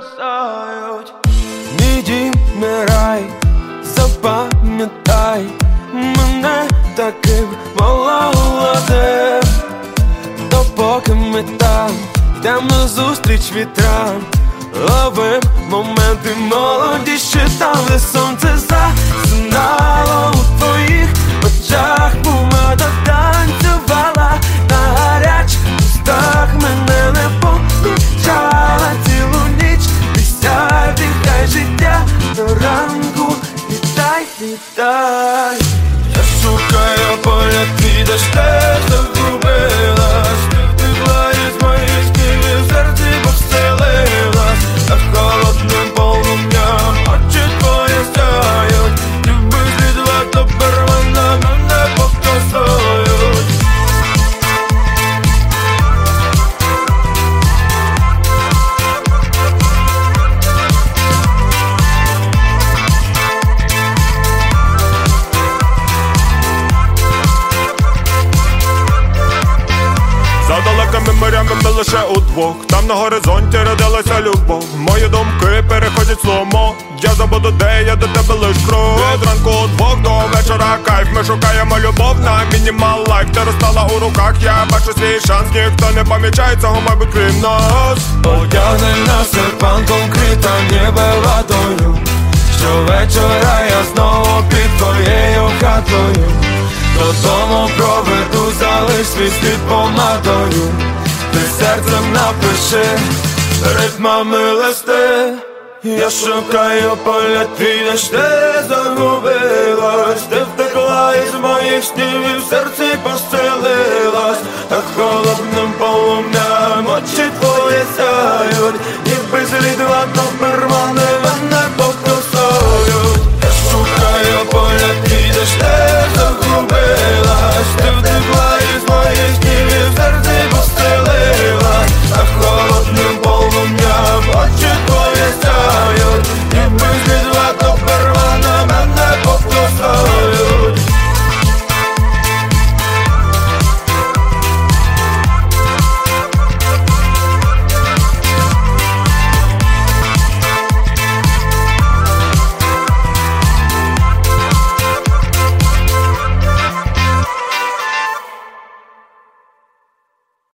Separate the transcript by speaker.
Speaker 1: покусають. Мій дім не рай, запам'ятай мене таким молодим. Допоки ми там йдем назустріч вітрам, ловим моменти молодіші там, де сонце засинало у твоїх очах. Помада танцювала на гарячих устах, мене не помічала цілу ніч. Вісяй, дихай життя до ранку, вітай, вітай. Я шукаю поля, ти де ж ти загубилась. Ти втекла із моїх снів і в серці повселилась. А холодним полум'ям очі твої сяють. Люби слідва, тепер вона мене покусають.
Speaker 2: За далекими морями ми лише удвох. Там на горизонті родилася любов. Мої думки переходять сломо. Я забуду, де я до тебе лиш крок. Від ранку удвох до вечора кайф. Ми шукаємо любов на мінімал лайф. Ти розстала у руках, я бачу свій шанс. Ніхто не помічає цього, мабуть, крім нас.
Speaker 1: Одягни на серпанком крита ніби водою. Щовечора я знову під твоєю хатою. Додому проведу, залиш свій слід помадою. Ти серцем напиши ритмами листи. Я шукаю поля, ти де ж ти загубилась. Ти втекла із моїх снів і в серці поселилась. А холодним полум'ям очі твої сяють. І без слідва